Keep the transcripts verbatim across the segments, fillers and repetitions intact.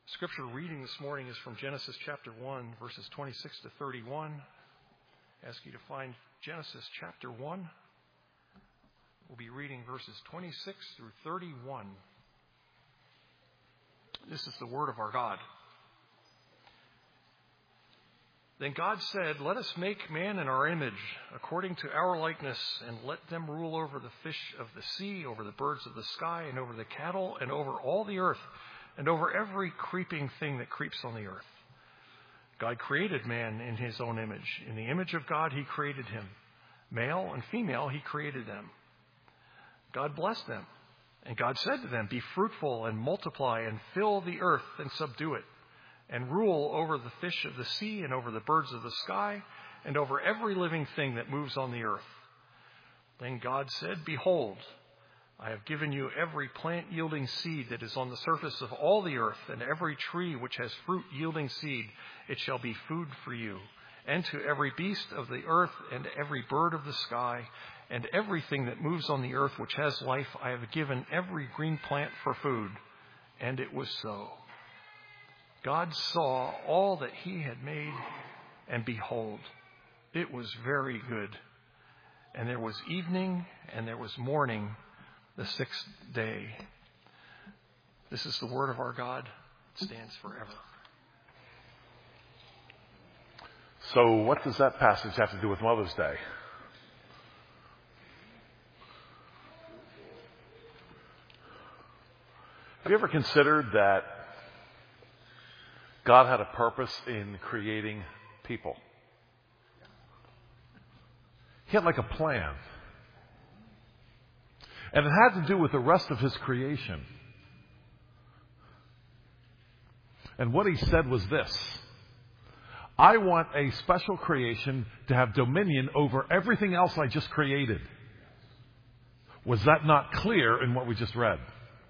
Scripture reading this morning is from Genesis chapter one, verses twenty-six to thirty-one. I ask you to find Genesis chapter one. We'll be reading verses twenty-six through thirty-one. This is the word of our God. Then God said, "Let us make man in our image, according to our likeness, and let them rule over the fish of the sea, over the birds of the sky, and over the cattle, and over all the earth, and over every creeping thing that creeps on the earth." God created man in his own image. In the image of God he created him. Male and female he created them. God blessed them, and God said to them, "Be fruitful and multiply and fill the earth and subdue it, and rule over the fish of the sea and over the birds of the sky and over every living thing that moves on the earth." Then God said, "Behold, I have given you every plant yielding seed that is on the surface of all the earth, and every tree which has fruit yielding seed. It shall be food for you, and to every beast of the earth, and every bird of the sky, and everything that moves on the earth which has life, I have given every green plant for food." And it was so. God saw all that he had made, and behold, it was very good. And there was evening, and there was morning, the sixth day. This is the word of our God. It stands forever. So what does that passage have to do with Mother's Day? Have you ever considered that God had a purpose in creating people? He had like a plan. And it had to do with the rest of his creation. And what he said was this: I want a special creation to have dominion over everything else I just created. Was that not clear in what we just read?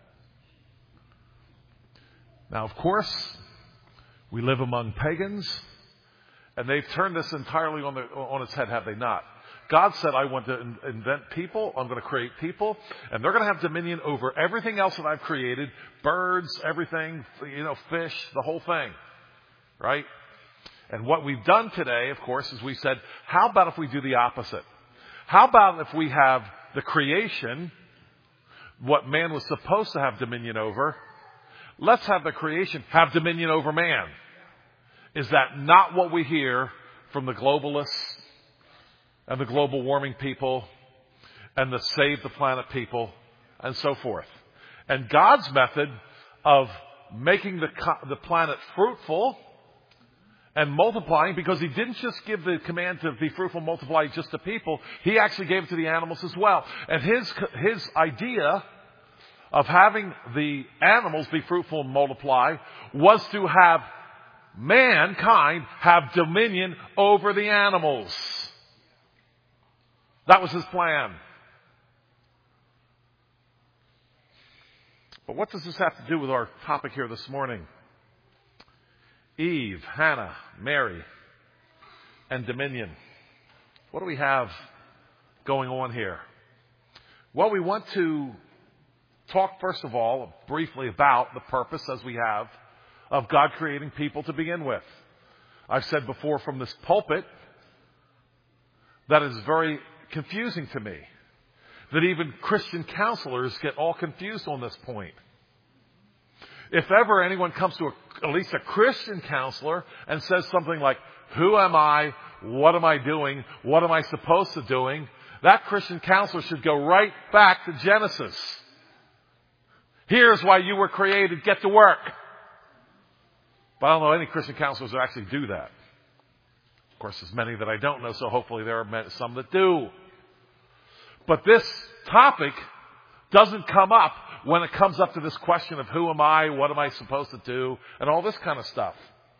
Now, of course, we live among pagans, and they've turned this entirely on, the, on its head, have they not? God said, I want to invent people, I'm going to create people, and they're going to have dominion over everything else that I've created, birds, everything, you know, fish, the whole thing, right? And what we've done today, of course, is we said, how about if we do the opposite? How about if we have the creation, what man was supposed to have dominion over? Let's have the creation have dominion over man. Is that not what we hear from the globalists and the global warming people and the save the planet people and so forth? And God's method of making the, the planet fruitful and multiplying, because he didn't just give the command to be fruitful and multiply just to people, he actually gave it to the animals as well. And his, his idea of having the animals be fruitful and multiply was to have mankind have dominion over the animals. That was his plan. But what does this have to do with our topic here this morning? Eve, Hannah, Mary, and dominion. What do we have going on here? Well, we want to talk, first of all, briefly about the purpose, as we have, of God creating people to begin with. I've said before from this pulpit that is very confusing to me, that even Christian counselors get all confused on this point. If ever anyone comes to a, at least a Christian counselor and says something like, "Who am I? What am I doing? What am I supposed to doing?" that Christian counselor should go right back to Genesis. Here's why you were created. Get to work. But I don't know any Christian counselors that actually do that. Of course, there's many that I don't know, so hopefully there are some that do. But this topic doesn't come up when it comes up to this question of who am I, what am I supposed to do, and all this kind of stuff.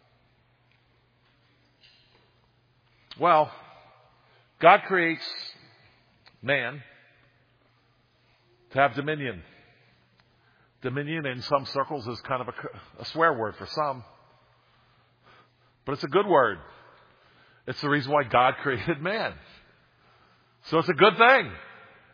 Well, God creates man to have dominion. Dominion in some circles is kind of a, a swear word for some. But it's a good word. It's the reason why God created man. So it's a good thing.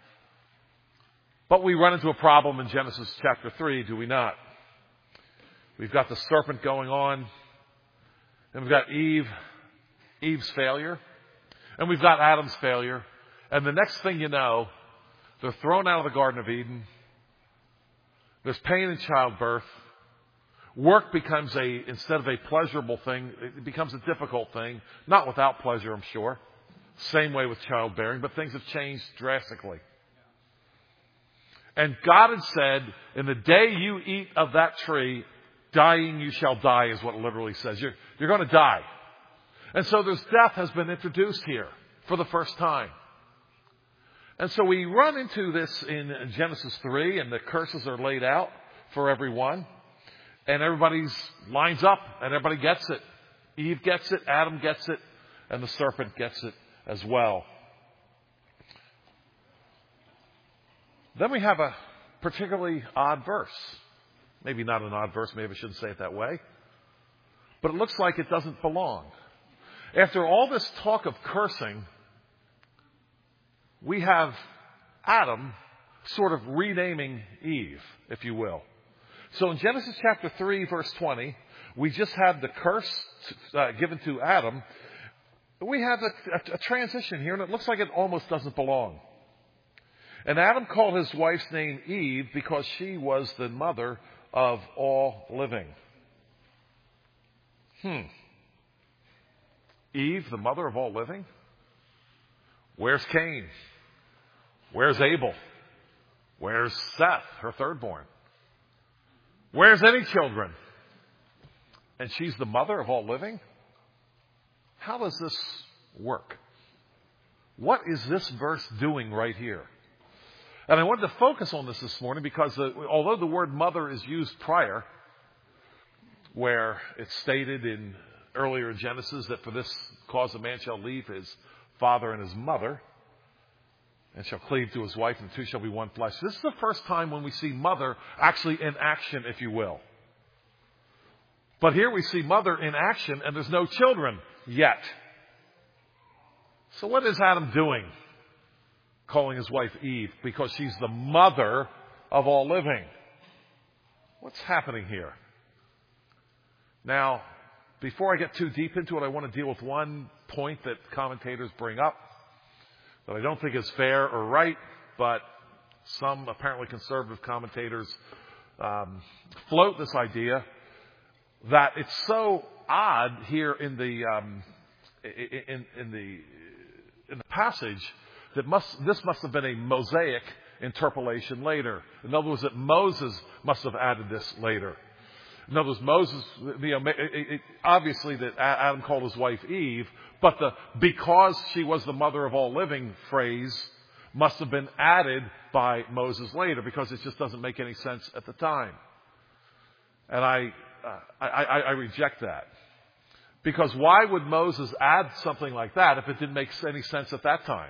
But we run into a problem in Genesis chapter three, do we not? We've got the serpent going on. And we've got Eve, Eve's failure. And we've got Adam's failure. And the next thing you know, they're thrown out of the Garden of Eden. There's pain in childbirth. Work becomes a, instead of a pleasurable thing, it becomes a difficult thing. Not without pleasure, I'm sure. Same way with childbearing, but things have changed drastically. And God had said, in the day you eat of that tree, dying you shall die, is what it literally says. You're, you're going to die. And so there's death has been introduced here for the first time. And so we run into this in Genesis three, and the curses are laid out for everyone. And everybody's lines up, and everybody gets it. Eve gets it, Adam gets it, and the serpent gets it as well. Then we have a particularly odd verse. Maybe not an odd verse, maybe I shouldn't say it that way. But it looks like it doesn't belong. After all this talk of cursing, we have Adam sort of renaming Eve, if you will. So in Genesis chapter three, verse twenty, we just had the curse uh, given to Adam. We have a, a, a transition here, and it looks like it almost doesn't belong. And Adam called his wife's name Eve because she was the mother of all living. Hmm. Eve, the mother of all living? Where's Cain? Where's Abel? Where's Seth, her thirdborn? Where's any children? And she's the mother of all living? How does this work? What is this verse doing right here? And I wanted to focus on this this morning because the, although the word mother is used prior, where it's stated in earlier in Genesis that for this cause a man shall leave his father and his mother and shall cleave to his wife, and the two shall be one flesh. This is the first time when we see mother actually in action, if you will. But here we see mother in action, and there's no children yet. So what is Adam doing, calling his wife Eve, because she's the mother of all living? What's happening here? Now, before I get too deep into it, I want to deal with one point that commentators bring up that I don't think is fair or right, but some apparently conservative commentators um, float this idea that it's so odd here in the um, in, in the in the passage that must this must have been a Mosaic interpolation later. In other words, that Moses must have added this later. In other words, Moses, you know, it, it, obviously that Adam called his wife Eve, but the because she was the mother of all living phrase must have been added by Moses later, because it just doesn't make any sense at the time. And I, uh, I, I, I reject that. Because why would Moses add something like that if it didn't make any sense at that time?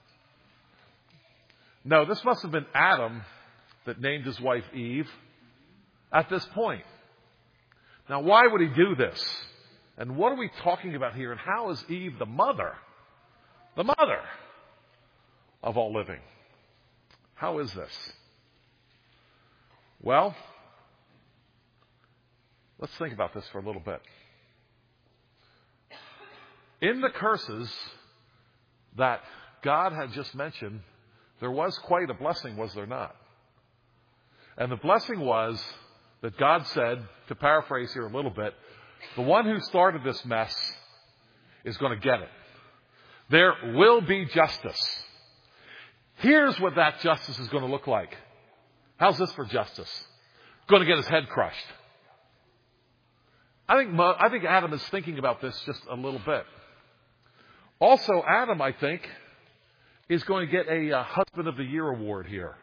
No, this must have been Adam that named his wife Eve at this point. Now, why would he do this? And what are we talking about here? And how is Eve the mother? The mother of all living. How is this? Well, let's think about this for a little bit. In the curses that God had just mentioned, there was quite a blessing, was there not? And the blessing was that God said, to paraphrase here a little bit, the one who started this mess is going to get it. There will be justice. Here's what that justice is going to look like. How's this for justice? Going to get his head crushed. I think, I think Adam is thinking about this just a little bit. Also, Adam, I think, is going to get a uh, Husband of the Year award here.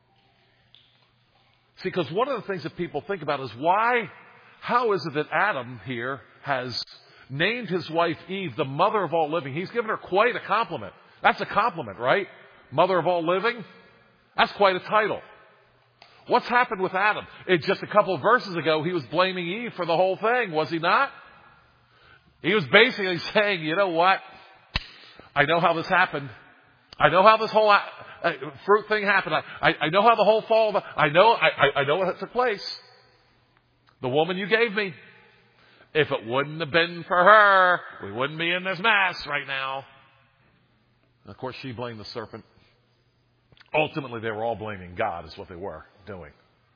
See, because one of the things that people think about is why, how is it that Adam here has named his wife Eve the mother of all living? He's given her quite a compliment. That's a compliment, right? Mother of all living? That's quite a title. What's happened with Adam? It, just a couple of verses ago, he was blaming Eve for the whole thing, was he not? He was basically saying, you know what? I know how this happened. I know how this whole uh, fruit thing happened. I, I, I know how the whole fall. I know. I, I know what took place. The woman you gave me. If it wouldn't have been for her, we wouldn't be in this mess right now. And of course, she blamed the serpent. Ultimately, they were all blaming God, is what they were doing.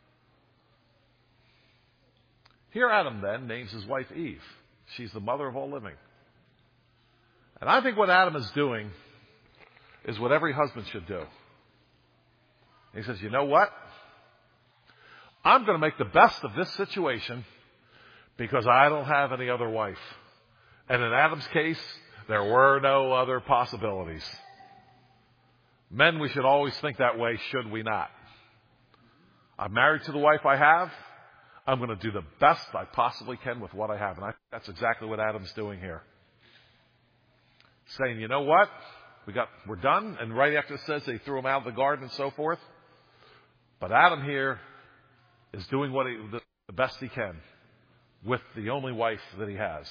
Here Adam then names his wife Eve. She's the mother of all living. And I think what Adam is doing is what every husband should do. He says, you know what? I'm going to make the best of this situation because I don't have any other wife. And in Adam's case, there were no other possibilities. Men, we should always think that way, should we not? I'm married to the wife I have. I'm going to do the best I possibly can with what I have. And I think that's exactly what Adam's doing here. Saying, you know what? We got, we're done. And right after it says they threw him out of the garden and so forth. But Adam here is doing what he, the, the best he can with the only wife that he has.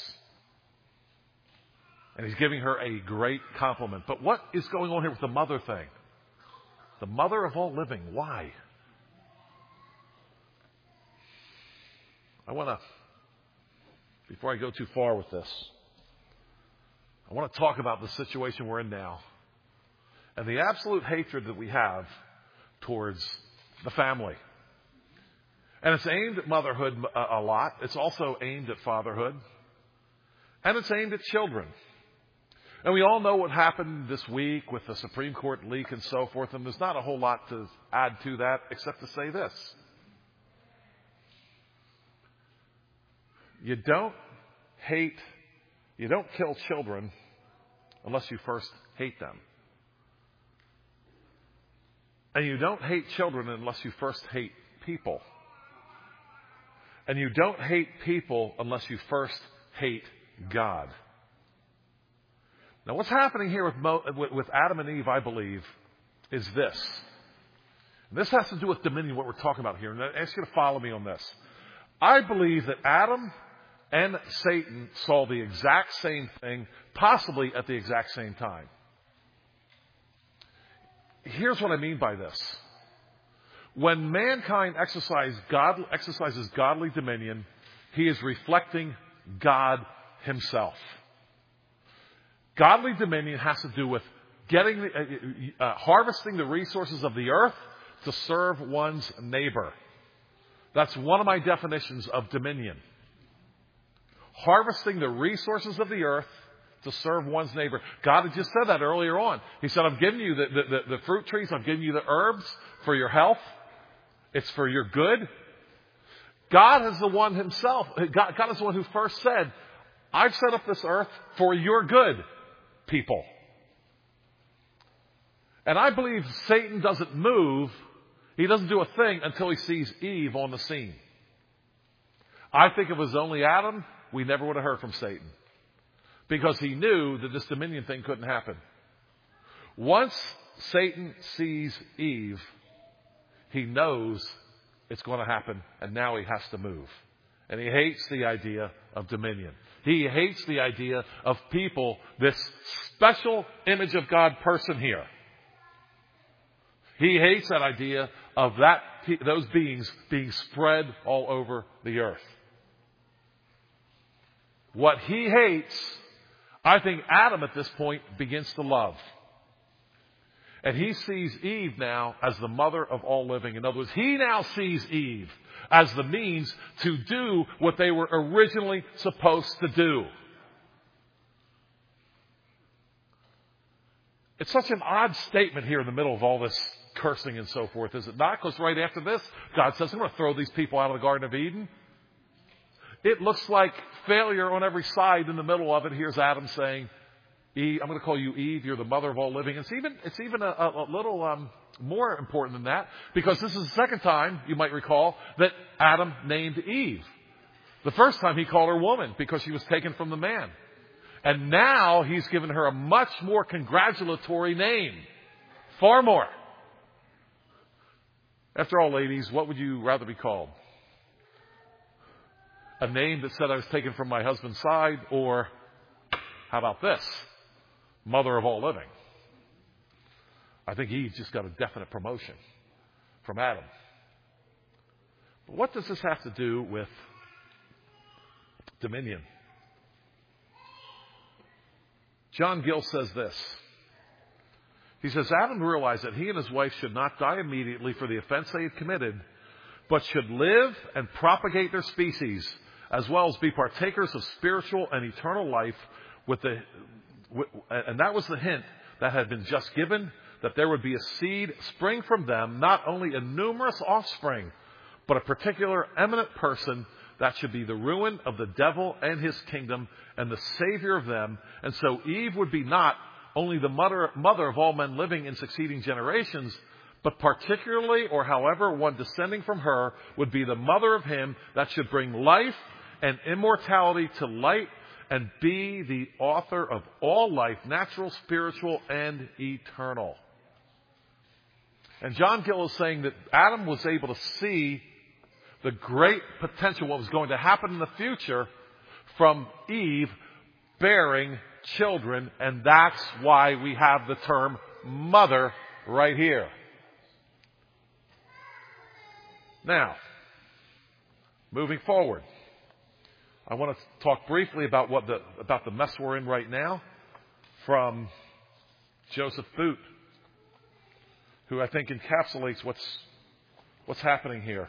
And he's giving her a great compliment. But what is going on here with the mother thing? The mother of all living. Why? I want to, before I go too far with this, I want to talk about the situation we're in now and the absolute hatred that we have towards the family. And it's aimed at motherhood a lot. It's also aimed at fatherhood. And it's aimed at children. And we all know what happened this week with the Supreme Court leak and so forth. And there's not a whole lot to add to that except to say this. You don't hate, you don't kill children unless you first hate them. And you don't hate children unless you first hate people. And you don't hate people unless you first hate God. Now what's happening here with, Mo, with Adam and Eve, I believe, is this. And this has to do with dominion, what we're talking about here. And I ask you to follow me on this. I believe that Adam and Satan saw the exact same thing, possibly at the exact same time. Here's what I mean by this. When mankind exercise God, exercises godly dominion, he is reflecting God himself. Godly dominion has to do with getting, the, uh, uh, harvesting the resources of the earth to serve one's neighbor. That's one of my definitions of dominion. Harvesting the resources of the earth to serve one's neighbor. God had just said that earlier on. He said, I'm giving you the, the, the, the fruit trees, I'm giving you the herbs for your health. It's for your good. God is the one himself. God, God is the one who first said, I've set up this earth for your good, people. And I believe Satan doesn't move. He doesn't do a thing until he sees Eve on the scene. I think if it was only Adam, we never would have heard from Satan. Because he knew that this dominion thing couldn't happen. Once Satan sees Eve, he knows it's going to happen, and now he has to move. And he hates the idea of dominion. He hates the idea of people, this special image of God person here. He hates that idea of that those beings being spread all over the earth. What he hates, I think Adam at this point begins to love. And he sees Eve now as the mother of all living. In other words, he now sees Eve as the means to do what they were originally supposed to do. It's such an odd statement here in the middle of all this cursing and so forth, is it not? Because right after this, God says, I'm going to throw these people out of the Garden of Eden. It looks like failure on every side. In the middle of it, here's Adam saying, Eve, I'm going to call you Eve. You're the mother of all living. It's even, it's even a, a little um, more important than that, because this is the second time, you might recall, that Adam named Eve. The first time he called her woman because she was taken from the man. And now he's given her a much more congratulatory name. Far more. After all, ladies, what would you rather be called? A name that said I was taken from my husband's side, or how about this? Mother of all living. I think Eve just got a definite promotion from Adam. But what does this have to do with dominion. John Gill says this. He says, Adam realized that he and his wife should not die immediately for the offense they had committed, but should live and propagate their species, as well as be partakers of spiritual and eternal life. With the, and that was the hint that had been just given, that there would be a seed spring from them, not only a numerous offspring, but a particular eminent person that should be the ruin of the devil and his kingdom and the savior of them. And so Eve would be not only the mother, mother of all men living in succeeding generations, but particularly, or however, one descending from her would be the mother of him that should bring life and immortality to light and be the author of all life, natural, spiritual, and eternal. And John Gill is saying that Adam was able to see the great potential, what was going to happen in the future from Eve bearing children, and that's why we have the term mother right here. Now, moving forward, I want to talk briefly about what the about the mess we're in right now from Joseph Boot, who I think encapsulates what's what's happening here.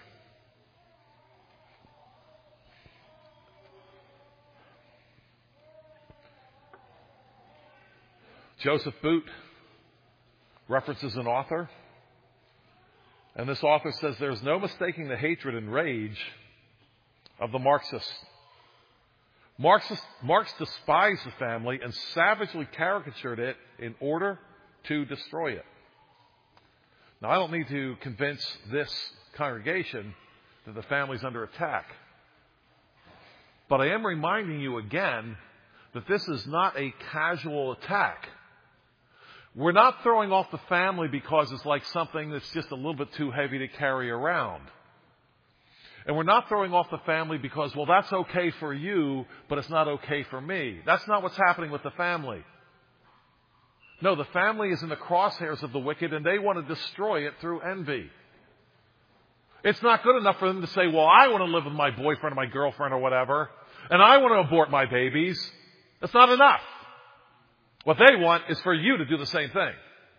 Joseph Boot references an author, and this author says there's no mistaking the hatred and rage of the Marxists. Marxists Marx despised the family and savagely caricatured it in order to destroy it. Now, I don't need to convince this congregation that the family's under attack, but I am reminding you again that this is not a casual attack. We're not throwing off the family because it's like something that's just a little bit too heavy to carry around. And we're not throwing off the family because, well, that's okay for you, but it's not okay for me. That's not what's happening with the family. No, the family is in the crosshairs of the wicked, and they want to destroy it through envy. It's not good enough for them to say, well, I want to live with my boyfriend or my girlfriend or whatever, and I want to abort my babies. That's not enough. What they want is for you to do the same thing.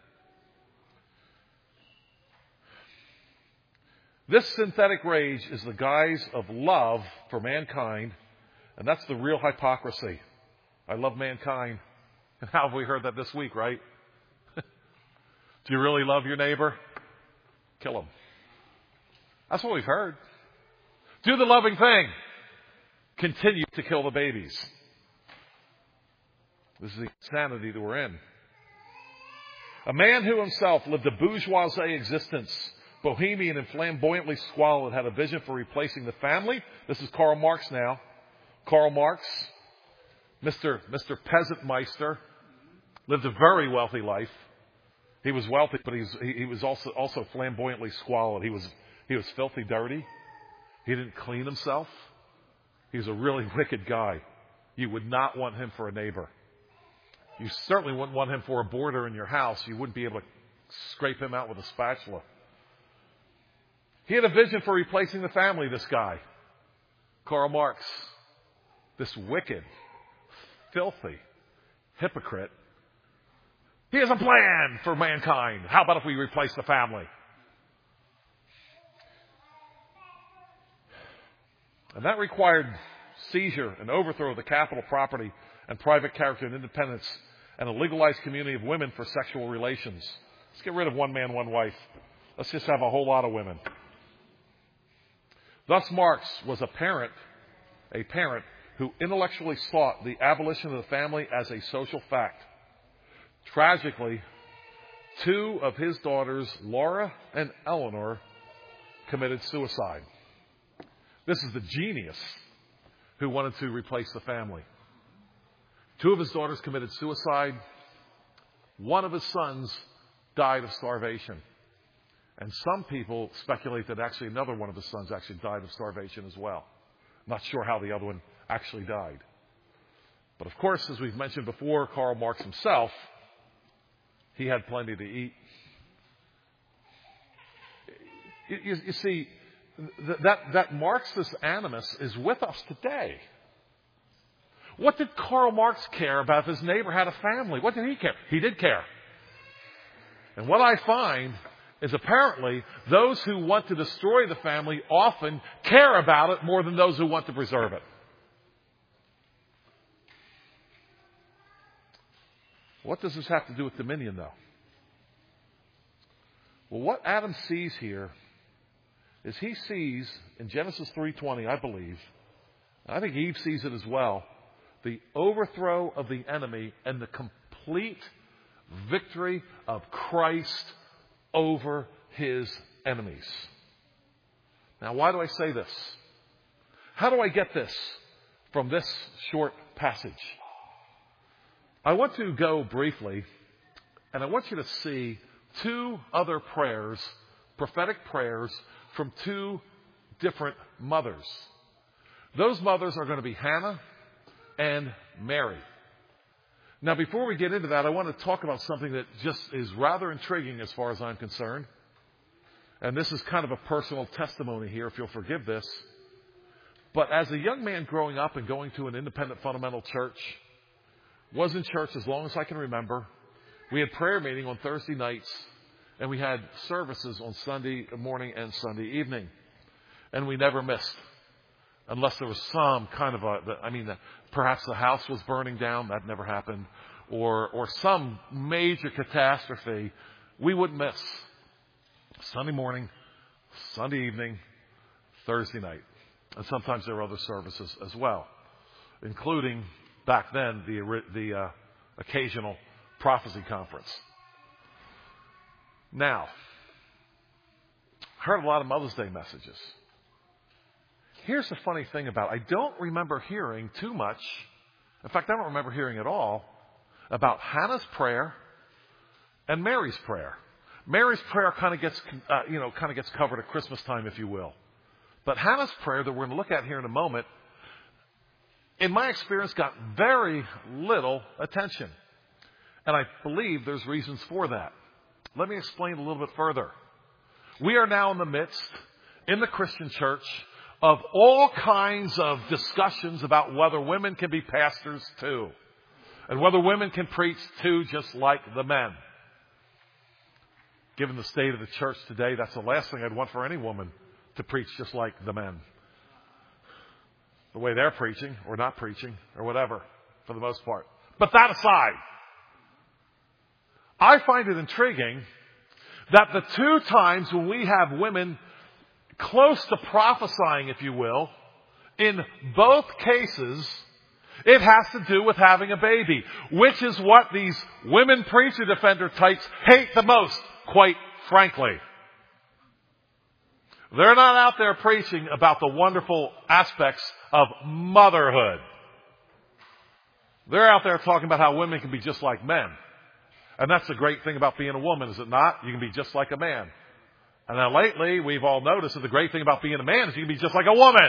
This synthetic rage is the guise of love for mankind, and that's the real hypocrisy. I love mankind. And how have we heard that this week, right? Do you really love your neighbor? Kill him. That's what we've heard. Do the loving thing. Continue to kill the babies. This is the insanity that we're in. A man who himself lived a bourgeoisie existence, bohemian and flamboyantly squalid, had a vision for replacing the family. This is Karl Marx now. Karl Marx, Mister Mister Peasant Meister, lived a very wealthy life. He was wealthy, but he was, he, he was also, also flamboyantly squalid. He was, he was filthy dirty. He didn't clean himself. He was a really wicked guy. You would not want him for a neighbor. You certainly wouldn't want him for a boarder in your house. You wouldn't be able to scrape him out with a spatula. He had a vision for replacing the family, this guy, Karl Marx. This wicked, filthy hypocrite. He has a plan for mankind. How about if we replace the family? And that required seizure and overthrow of the capital, property, and private character and independence, and a legalized community of women for sexual relations. Let's get rid of one man, one wife. Let's just have a whole lot of women. Thus Marx was a parent, a parent who intellectually sought the abolition of the family as a social fact. Tragically, two of his daughters, Laura and Eleanor, committed suicide. This is the genius who wanted to replace the family. Two of his daughters committed suicide. One of his sons died of starvation. And some people speculate that actually another one of his sons actually died of starvation as well. Not sure how the other one actually died. But of course, as we've mentioned before, Karl Marx himself, he had plenty to eat. You, you see, that, that Marxist animus is with us today. What did Karl Marx care about if his neighbor had a family? What did he care? He did care. And what I find is apparently those who want to destroy the family often care about it more than those who want to preserve it. What does this have to do with dominion, though? Well, what Adam sees here is he sees in Genesis three twenty, I believe, I think Eve sees it as well, the overthrow of the enemy and the complete victory of Christ over his enemies. Now, why do I say this? How do I get this from this short passage? I want to go briefly, and I want you to see two other prayers, prophetic prayers, from two different mothers. Those mothers are going to be Hannah and Mary. Now, before we get into that, I want to talk about something that just is rather intriguing as far as I'm concerned. And this is kind of a personal testimony here, if you'll forgive this. But as a young man growing up and going to an independent fundamental church, was in church as long as I can remember. We had prayer meeting on Thursday nights, and we had services on Sunday morning and Sunday evening. And we never missed. Unless there was some kind of a, I mean, perhaps the house was burning down. That never happened. Or, or some major catastrophe. We wouldn't miss. Sunday morning, Sunday evening, Thursday night. And sometimes there were other services as well. Including, back then, the, the uh, occasional prophecy conference. Now, I heard a lot of Mother's Day messages. Here's the funny thing about it. I don't remember hearing too much. In fact, I don't remember hearing at all about Hannah's prayer and Mary's prayer. Mary's prayer kind of gets, uh, you know, kind of gets covered at Christmas time, if you will. But Hannah's prayer that we're going to look at here in a moment, in my experience, got very little attention. And I believe there's reasons for that. Let me explain a little bit further. We are now in the midst, in the Christian church, of all kinds of discussions about whether women can be pastors too. And whether women can preach too, just like the men. Given the state of the church today, that's the last thing I'd want for any woman, to preach just like the men. The way they're preaching, or not preaching, or whatever, for the most part. But that aside, I find it intriguing that the two times when we have women close to prophesying, if you will, in both cases, it has to do with having a baby, which is what these women preacher defender types hate the most, quite frankly. They're not out there preaching about the wonderful aspects of motherhood. They're out there talking about how women can be just like men. And that's the great thing about being a woman, is it not? You can be just like a man. And now lately, we've all noticed that the great thing about being a man is you can be just like a woman.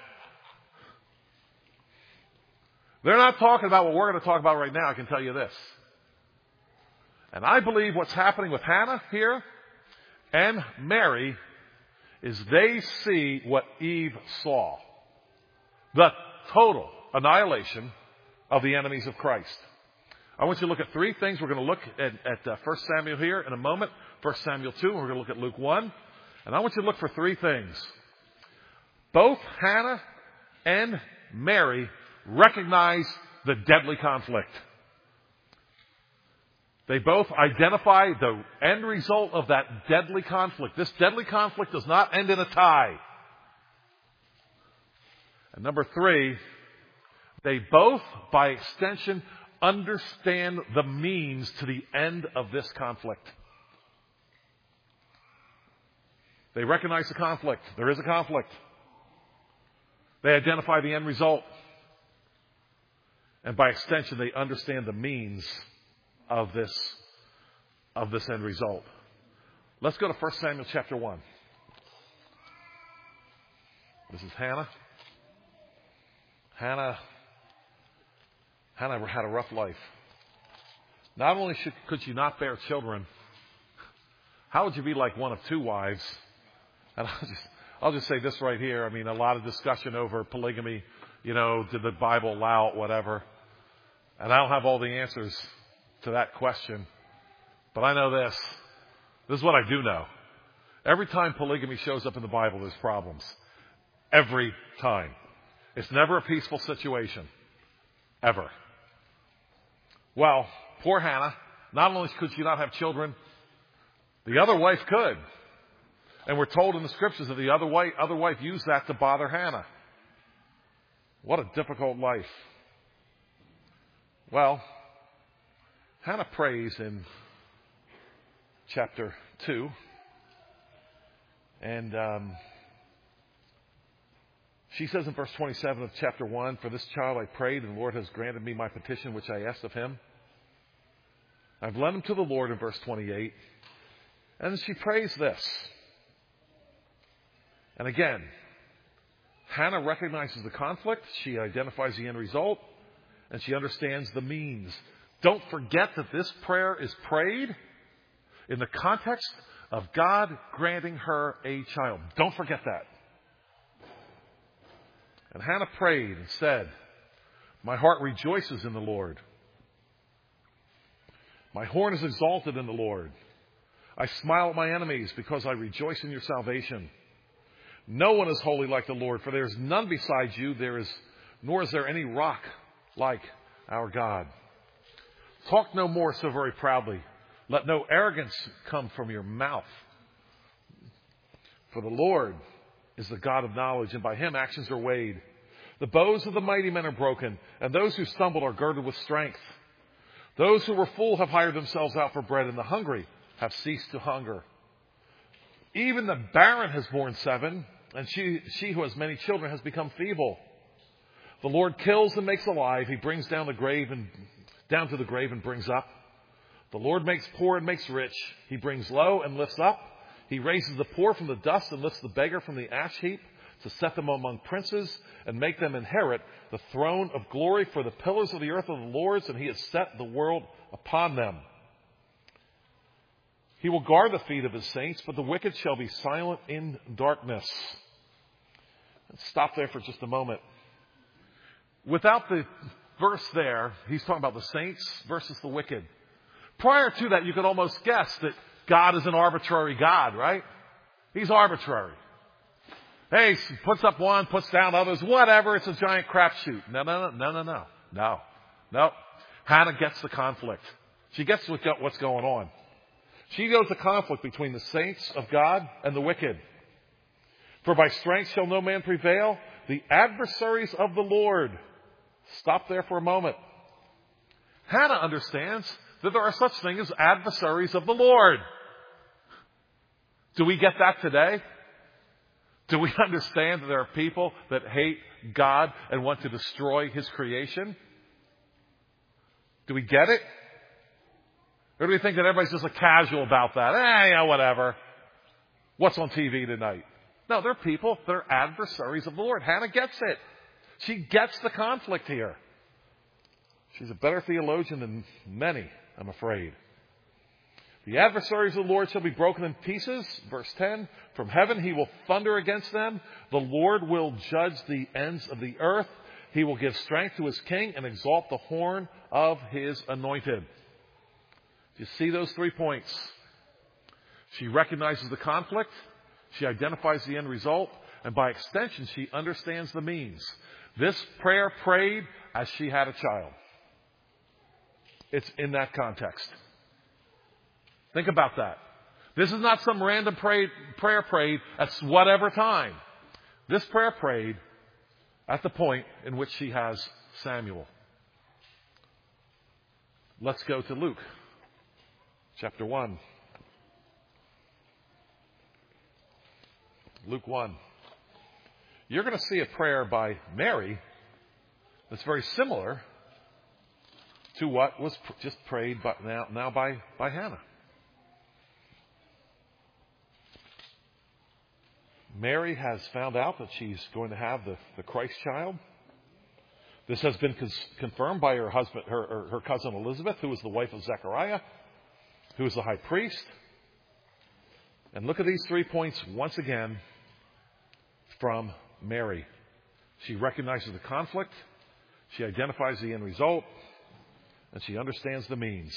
They're not talking about what we're going to talk about right now, I can tell you this. And I believe what's happening with Hannah here and Mary is they see what Eve saw. The total annihilation of the enemies of Christ. I want you to look at three things. We're going to look at, at uh, First Samuel here in a moment. First Samuel two, and we're going to look at Luke one. And I want you to look for three things. Both Hannah and Mary recognize the deadly conflict. They both identify the end result of that deadly conflict. This deadly conflict does not end in a tie. And number three, they both, by extension, understand the means to the end of this conflict. They recognize the conflict. There is a conflict. They identify the end result. And by extension, they understand the means of this, of this end result. Let's go to First Samuel chapter one. This is Hannah. Hannah, Hannah had a rough life. Not only should, could she not bear children, how would you be like one of two wives? And I'll just, I'll just say this right here. I mean, a lot of discussion over polygamy You know, did the Bible allow it, whatever? And I don't have all the answers to that question. But I know this. This is what I do know. Every time polygamy shows up in the Bible, there's problems. Every time. It's never a peaceful situation. Ever. Well, poor Hannah. Not only could she not have children, the other wife could. And we're told in the scriptures that the other wife, other wife used that to bother Hannah. What a difficult life. Well, Hannah prays in chapter two. And um, she says in verse twenty-seven of chapter one, "For this child I prayed, and the Lord has granted me my petition which I asked of him. I've led him to the Lord," in verse twenty-eight. And she prays this. And again, Hannah recognizes the conflict. She identifies the end result. And she understands the means. Don't forget that this prayer is prayed in the context of God granting her a child. Don't forget that. And Hannah prayed and said, "My heart rejoices in the Lord. My horn is exalted in the Lord. I smile at my enemies because I rejoice in your salvation. No one is holy like the Lord, for there is none besides you, there is, nor is there any rock like our God. Talk no more so very proudly. Let no arrogance come from your mouth. For the Lord is the God of knowledge, and by him actions are weighed. The bows of the mighty men are broken, and those who stumbled are girded with strength. Those who were full have hired themselves out for bread, and the hungry have ceased to hunger. Even the barren has borne seven, and she, she who has many children has become feeble. The Lord kills and makes alive. He brings down the grave and down to the grave and brings up. The Lord makes poor and makes rich. He brings low and lifts up. He raises the poor from the dust and lifts the beggar from the ash heap, to set them among princes and make them inherit the throne of glory. For the pillars of the earth are the Lord's, and he has set the world upon them. He will guard the feet of his saints, but the wicked shall be silent in darkness." Let's stop there for just a moment. Without the verse there, he's talking about the saints versus the wicked. Prior to that, you could almost guess that God is an arbitrary God, right? He's arbitrary. Hey, he puts up one, puts down others, whatever. It's a giant crapshoot. No, no, no, no, no, no, no, no. Hannah gets the conflict. She gets what's going on. She knows the conflict between the saints of God and the wicked. For by strength shall no man prevail. The adversaries of the Lord. Stop there for a moment. Hannah understands that there are such things as adversaries of the Lord. Do we get that today? Do we understand that there are people that hate God and want to destroy his creation? Do we get it? Or do we think that everybody's just like casual about that? Eh, yeah, whatever. What's on T V tonight? No, they're people. They're adversaries of the Lord. Hannah gets it. She gets the conflict here. She's a better theologian than many, I'm afraid. The adversaries of the Lord shall be broken in pieces. Verse ten, from heaven he will thunder against them. The Lord will judge the ends of the earth. He will give strength to his king and exalt the horn of his anointed. Do you see those three points? She recognizes the conflict. She identifies the end result. And by extension, she understands the means. This prayer prayed as she had a child. It's in that context. Think about that. This is not some random pray, prayer prayed at whatever time. This prayer prayed at the point in which she has Samuel. Let's go to Luke chapter one. Luke one. You're going to see a prayer by Mary that's very similar to what was just prayed by, now, now by, by Hannah. Mary has found out that she's going to have the, the Christ child. This has been cons- confirmed by her husband, her, her, her cousin Elizabeth, who is the wife of Zechariah, who is the high priest. And look at these three points once again from Mary. She recognizes the conflict. She identifies the end result. And she understands the means.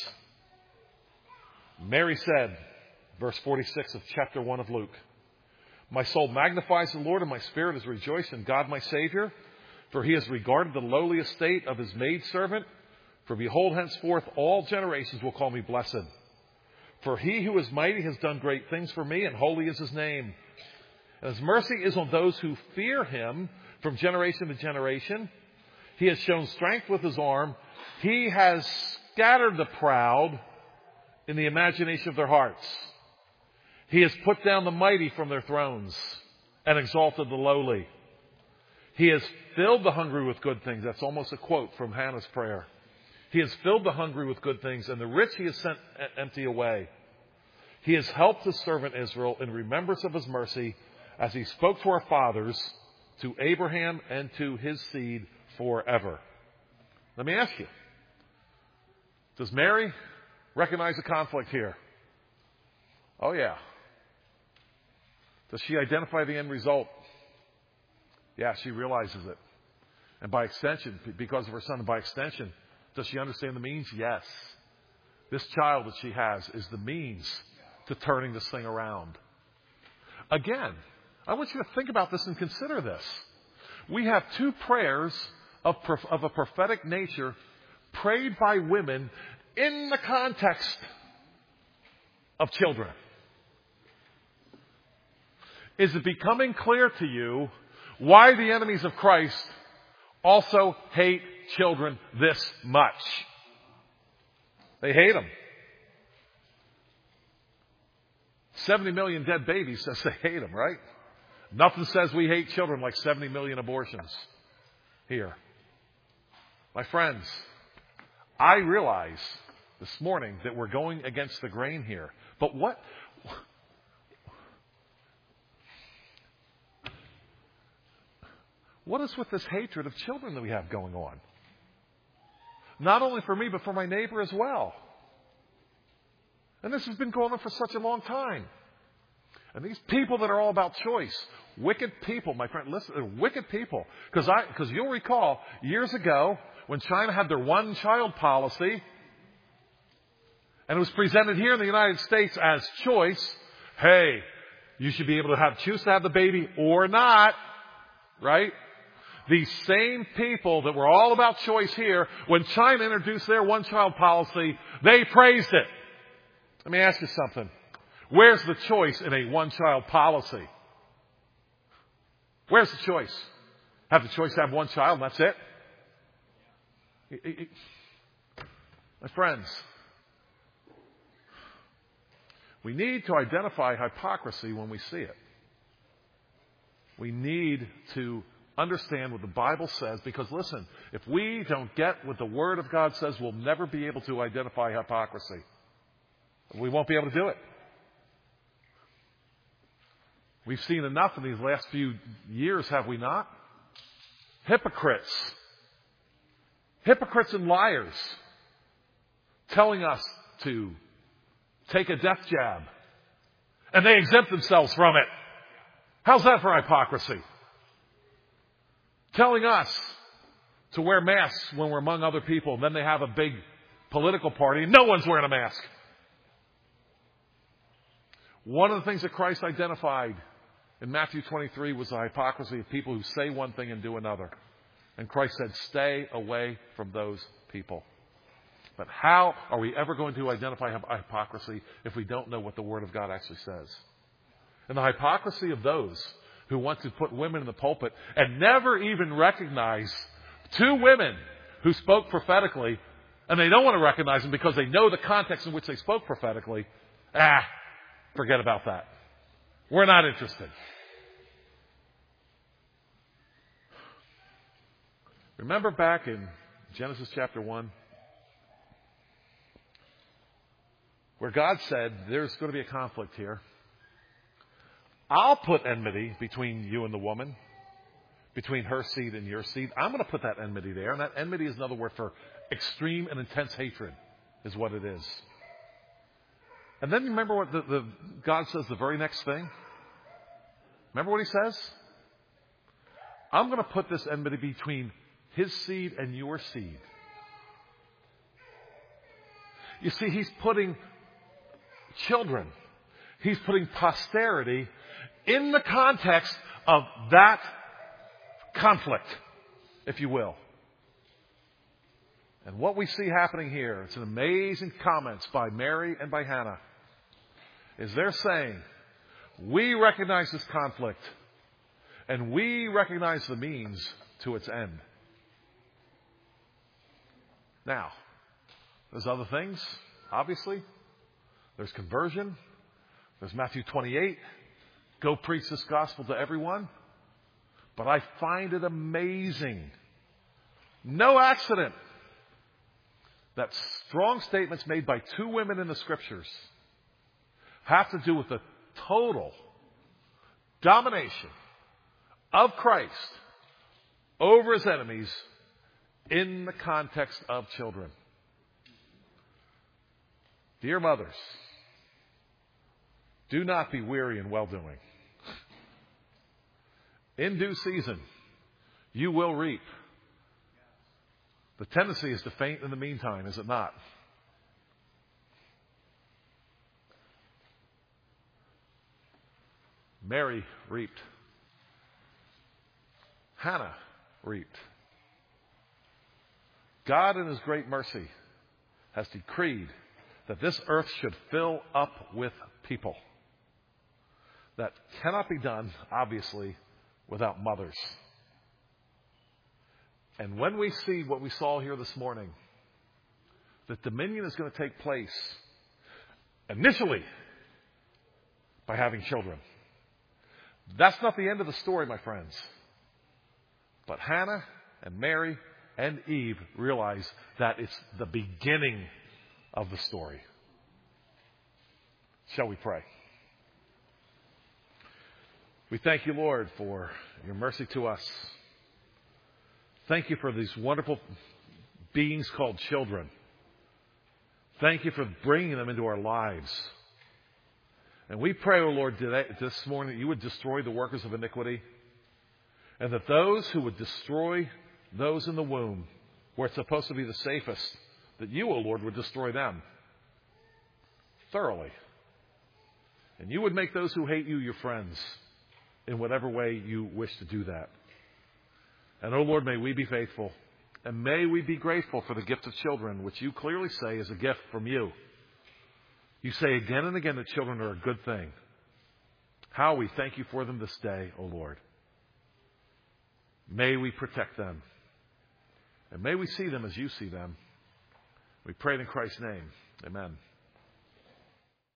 Mary said, verse forty-six of chapter one of Luke, "My soul magnifies the Lord, and my spirit is rejoiced in God my Savior, for he has regarded the lowly estate of his maidservant. For behold, henceforth all generations will call me blessed. For he who is mighty has done great things for me, and holy is his name. And his mercy is on those who fear him from generation to generation. He has shown strength with his arm. He has scattered the proud in the imagination of their hearts. He has put down the mighty from their thrones and exalted the lowly. He has filled the hungry with good things." That's almost a quote from Hannah's prayer. "He has filled the hungry with good things, and the rich he has sent empty away. He has helped his servant Israel in remembrance of his mercy, as he spoke to our fathers, to Abraham and to his seed forever." Let me ask you, does Mary recognize the conflict here? Oh, yeah. Does she identify the end result? Yeah, she realizes it. And by extension, because of her son, and by extension, does she understand the means? Yes. This child that she has is the means to turning this thing around. Again, I want you to think about this and consider this. We have two prayers of, of a prophetic nature prayed by women in the context of children. Is it becoming clear to you why the enemies of Christ also hate children this much? They hate them. seventy million dead babies says they hate them, right? Nothing says we hate children like seventy million abortions here. My friends, I realize this morning that we're going against the grain here. But what... What is with this hatred of children that we have going on? Not only for me, but for my neighbor as well. And this has been going on for such a long time. And these people that are all about choice, wicked people, my friend, listen, they're wicked people. Because I, because you'll recall, years ago, when China had their one-child policy, and it was presented here in the United States as choice, hey, you should be able to have choose to have the baby or not, right? These same people that were all about choice here, when China introduced their one-child policy, they praised it. Let me ask you something. Where's the choice in a one-child policy? Where's the choice? Have the choice to have one child and that's it? it, it, it my friends, we need to identify hypocrisy when we see it. We need to understand what the Bible says, because listen, if we don't get what the Word of God says, we'll never be able to identify hypocrisy. We won't be able to do it. We've seen enough in these last few years, have we not? Hypocrites. Hypocrites and liars telling us to take a death jab, and they exempt themselves from it. How's that for hypocrisy? Telling us to wear masks when we're among other people, and then they have a big political party and no one's wearing a mask. One of the things that Christ identified in Matthew twenty-three was the hypocrisy of people who say one thing and do another. And Christ said, stay away from those people. But how are we ever going to identify hypocrisy if we don't know what the Word of God actually says? And the hypocrisy of those who want to put women in the pulpit and never even recognize two women who spoke prophetically, and they don't want to recognize them because they know the context in which they spoke prophetically. Ah, forget about that. We're not interested. Remember back in Genesis chapter one, where God said, there's going to be a conflict here. I'll put enmity between you and the woman, between her seed and your seed. I'm going to put that enmity there. And that enmity is another word for extreme and intense hatred, is what it is. And then remember what the, the God says the very next thing? Remember what he says? I'm going to put this enmity between his seed and your seed. You see, he's putting children, he's putting posterity in the context of that conflict, if you will. And what we see happening here, it's an amazing comments by Mary and by Hannah, is they're saying, we recognize this conflict, and we recognize the means to its end. Now, there's other things, obviously. There's conversion. There's Matthew twenty-eight. Go preach this gospel to everyone. But I find it amazing, no accident, that strong statements made by two women in the Scriptures have to do with the total domination of Christ over his enemies in the context of children. Dear mothers, do not be weary in well-doing. In due season, you will reap. The tendency is to faint in the meantime, is it not? Mary reaped. Hannah reaped. God in his great mercy has decreed that this earth should fill up with people. That cannot be done, obviously, without mothers. And when we see what we saw here this morning, that dominion is going to take place initially by having children. That's not the end of the story, my friends. But Hannah and Mary and Eve realize that it's the beginning of the story. Shall we pray? We thank you, Lord, for your mercy to us. Thank you for these wonderful beings called children. Thank you for bringing them into our lives. And we pray, O Lord, today, this morning that you would destroy the workers of iniquity, and that those who would destroy those in the womb, where it's supposed to be the safest, that you, O Lord, would destroy them thoroughly. And you would make those who hate you your friends in whatever way you wish to do that. And, O Lord, may we be faithful, and may we be grateful for the gift of children, which you clearly say is a gift from you. You say again and again that children are a good thing. How we thank you for them this day, O Lord. May we protect them. And may we see them as you see them. We pray it in Christ's name. Amen.